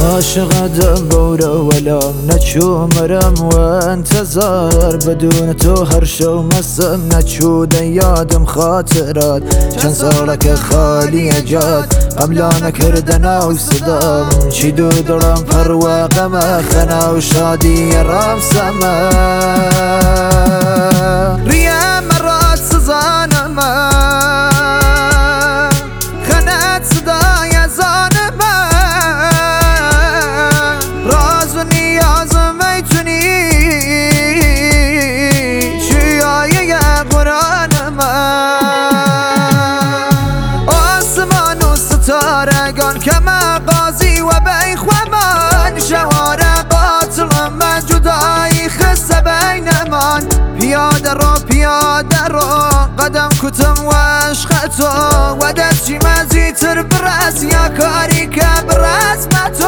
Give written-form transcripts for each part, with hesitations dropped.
عاشق بورا ولام نچو مرم و انتظار بدون تو هر شو مسم نچوده یادم خاطرات چند ساله که خالی جاد قبلا نکردن و صدام چی دو دارم پروا غم خنا و شادی رام سما ریا مرات سزانم خنات صدای زانم راز و نیازم میتونی شیعه قرآنم آسمان و ستارگان که مغازی و بیخومان شواره قاتلم من جدایی خسته بینمان پیاده رو قدم کتم و عشق تو و دستی مزی تر برس یا کاری که برس تو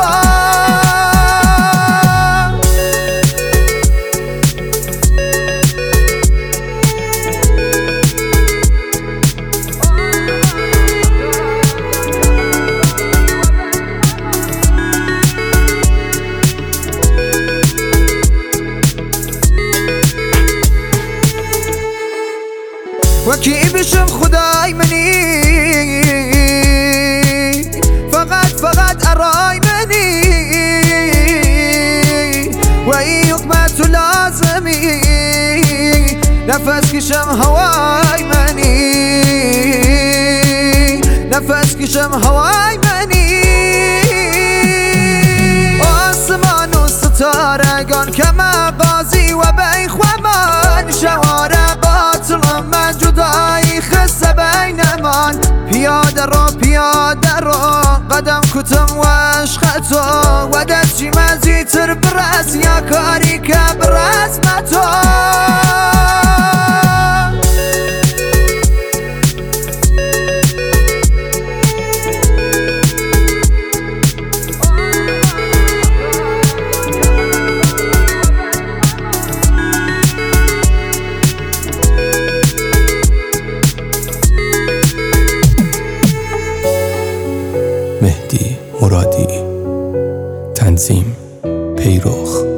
وکی بشم خدای منی فقط ارای منی و این حکمت لازمی نفس کشم هوای منی نفس کشم هوای منی آسمان و ستارگان که مغازی و بیخومان شواره قاتلم من جدایی خسته بینمان پیاده رو قدم کتم و عشق تو و دستی مزی تر برس یا کاری که برس تو مهدی مرادی، تنظیم پیروخ.